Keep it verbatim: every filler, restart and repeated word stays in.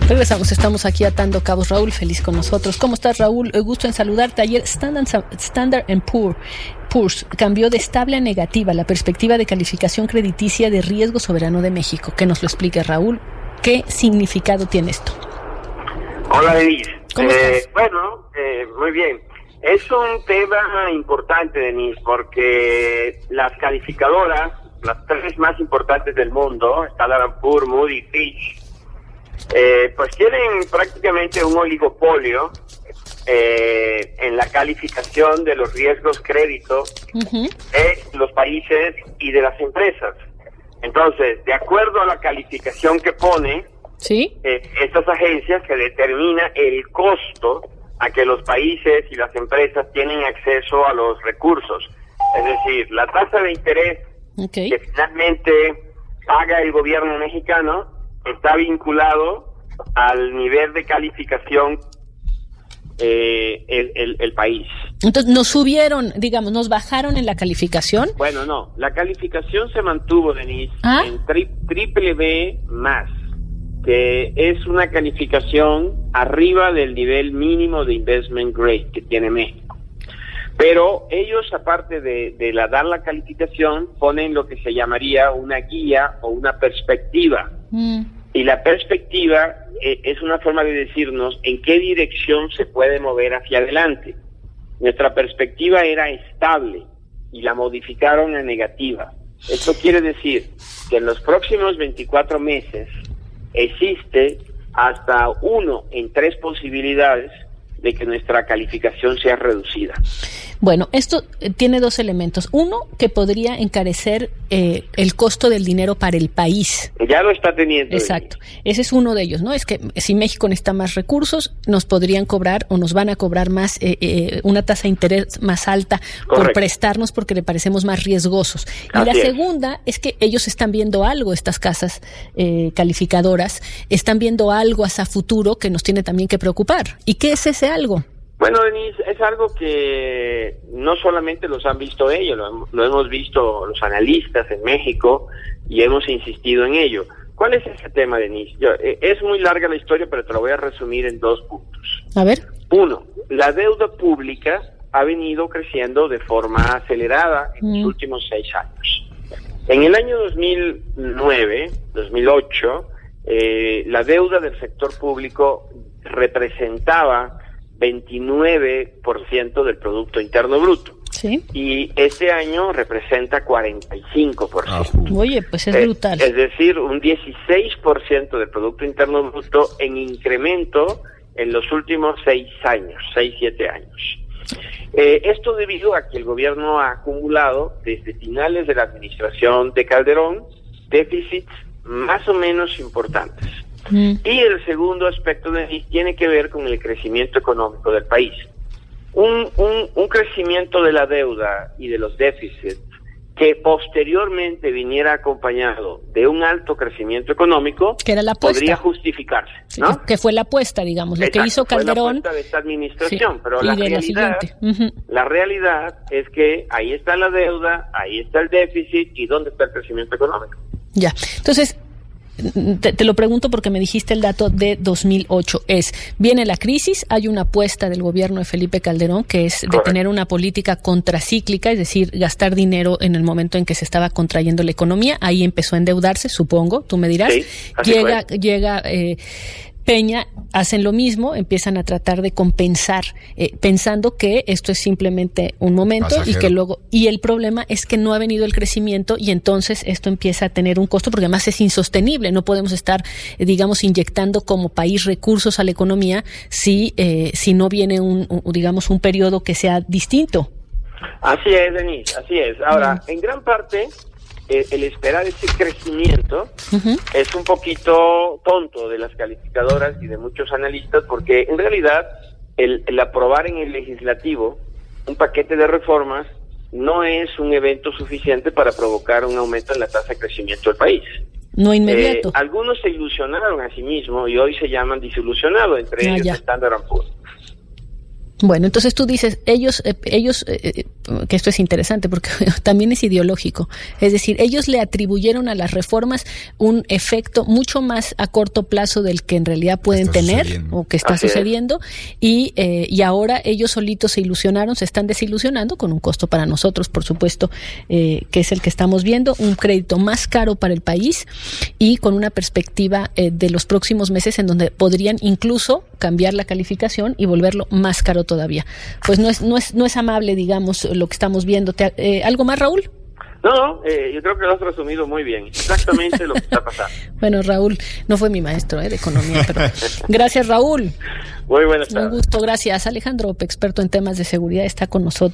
Regresamos, estamos aquí atando cabos. Raúl Feliz con nosotros. ¿Cómo estás, Raúl? Gusto en saludarte. Ayer Standard, Standard and Poor, Poor's cambió de estable a negativa la perspectiva de calificación crediticia de riesgo soberano de México. Que nos lo explique, Raúl. ¿Qué significado tiene esto? Hola, Denise. ¿Cómo eh, estás? Bueno, eh, muy bien. Es un tema importante, Denise, porque las calificadoras, las tres más importantes del mundo, Standard and Poor's, Moody's, Fitch, eh, pues tienen prácticamente un oligopolio eh, en la calificación de los riesgos crédito uh-huh. de los países y de las empresas. Entonces, de acuerdo a la calificación que pone, ¿sí? eh, estas agencias se determina el costo a que los países y las empresas tienen acceso a los recursos. Es decir, la tasa de interés okay. que finalmente paga el gobierno mexicano está vinculado al nivel de calificación eh, el, el, el país. Entonces, ¿nos subieron, digamos, nos bajaron en la calificación? Bueno, no, la calificación se mantuvo, Denise, ¿Ah? en tri- triple B más, que es una calificación arriba del nivel mínimo de investment grade que tiene México. Pero ellos, aparte de, de la, dar la calificación, ponen lo que se llamaría una guía o una perspectiva. Mm. Y la perspectiva eh, es una forma de decirnos en qué dirección se puede mover hacia adelante. Nuestra perspectiva era estable y la modificaron a negativa. Esto quiere decir que en los próximos veinticuatro meses existe hasta uno en tres posibilidades de que nuestra calificación sea reducida. Bueno, esto tiene dos elementos. Uno, que podría encarecer eh, el costo del dinero para el país. Ya lo está teniendo. Exacto. Ese es uno de ellos, ¿no? Es que si México necesita más recursos, nos podrían cobrar o nos van a cobrar más, eh, eh, una tasa de interés más alta. Correcto. Por prestarnos porque le parecemos más riesgosos. Y Así la segunda es. es que ellos están viendo algo, estas casas eh, calificadoras, están viendo algo hacia futuro que nos tiene también que preocupar. ¿Y qué es ese algo? Bueno, Denise, es algo que no solamente los han visto ellos, lo, lo hemos visto los analistas en México y hemos insistido en ello. ¿Cuál es ese tema, Denise? Yo, eh, es muy larga la historia, pero te lo voy a resumir en dos puntos. A ver. Uno, la deuda pública ha venido creciendo de forma acelerada en mm. los últimos seis años. En el año dos mil nueve, dos mil ocho, eh, la deuda del sector público representaba veintinueve por ciento del Producto Interno Bruto. Sí. Y este año representa cuarenta y cinco por ciento. Oye, pues es eh, brutal. Es decir, un dieciséis por ciento del Producto Interno Bruto en incremento en los últimos seis años, seis, siete años. Eh, esto debido a que el gobierno ha acumulado desde finales de la administración de Calderón déficits más o menos importantes. Mm. Y el segundo aspecto de tiene que ver con el crecimiento económico del país. Un, un, un crecimiento de la deuda y de los déficits que posteriormente viniera acompañado de un alto crecimiento económico, que era la apuesta, podría justificarse, ¿no? Sí, que fue la apuesta, digamos, lo Exacto, que hizo Calderón. Fue la apuesta de esta administración, sí, pero la realidad, la, uh-huh. la realidad es que ahí está la deuda, ahí está el déficit, ¿y dónde está el crecimiento económico? Ya, entonces Te, te lo pregunto porque me dijiste el dato de dos mil ocho. Es, viene la crisis, hay una apuesta del gobierno de Felipe Calderón que es de tener una política contracíclica, es decir, gastar dinero en el momento en que se estaba contrayendo la economía. Ahí empezó a endeudarse, supongo, tú me dirás. Sí, llega, fue. llega eh, Peña, hacen lo mismo, empiezan a tratar de compensar, eh, pensando que esto es simplemente un momento Pasajero. y que luego, y el problema es que no ha venido el crecimiento y entonces esto empieza a tener un costo porque además es insostenible, no podemos estar, eh, digamos, inyectando como país recursos a la economía si, eh, si no viene un, un, digamos, un periodo que sea distinto. Así es, Denise, así es. Ahora, mm. en gran parte, Eh, el esperar ese crecimiento uh-huh. es un poquito tonto de las calificadoras y de muchos analistas, porque en realidad el, el aprobar en el legislativo un paquete de reformas no es un evento suficiente para provocar un aumento en la tasa de crecimiento del país. No inmediato. Eh, algunos se ilusionaron a sí mismos y hoy se llaman disilusionados, entre ah, ellos ya. Standard and Poor's. Bueno, entonces tú dices, ellos, eh, ellos, eh, que esto es interesante porque también es ideológico, es decir, ellos le atribuyeron a las reformas un efecto mucho más a corto plazo del que en realidad pueden tener o que está Así sucediendo y, eh, y ahora ellos solitos se ilusionaron, se están desilusionando con un costo para nosotros, por supuesto, eh, que es el que estamos viendo, un crédito más caro para el país y con una perspectiva eh, de los próximos meses en donde podrían incluso cambiar la calificación y volverlo más caro todavía. Pues no es no es no es amable, digamos, lo que estamos viendo. ¿Te, eh, ¿Algo más, Raúl? No, no, eh, yo creo que lo has resumido muy bien, exactamente lo que está pasando. Bueno, Raúl, no fue mi maestro eh, de economía, pero gracias, Raúl. Muy buenas tardes. Un gusto, gracias. Alejandro Ope, experto en temas de seguridad, está con nosotros.